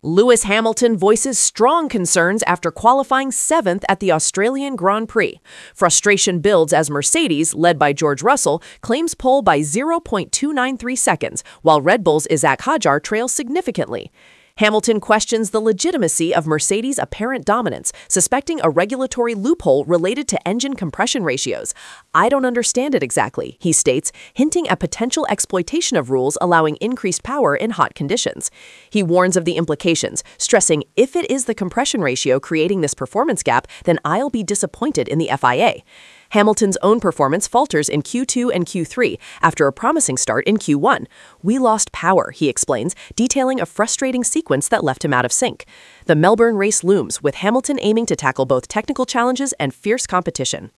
Lewis Hamilton voices strong concerns after qualifying 7th at the Australian Grand Prix. Frustration builds as Mercedes, led by George Russell, claims pole by 0.293 seconds, while Red Bull's Isaac Hadjar trails significantly. Hamilton questions the legitimacy of Mercedes' apparent dominance, suspecting a regulatory loophole related to engine compression ratios. "I don't understand it exactly," he states, hinting at potential exploitation of rules allowing increased power in hot conditions. He warns of the implications, stressing, "If it is the compression ratio creating this performance gap, then I'll be disappointed in the FIA." Hamilton's own performance falters in Q2 and Q3 after a promising start in Q1. "We lost power," he explains, detailing a frustrating sequence that left him out of sync. The Melbourne race looms, with Hamilton aiming to tackle both technical challenges and fierce competition.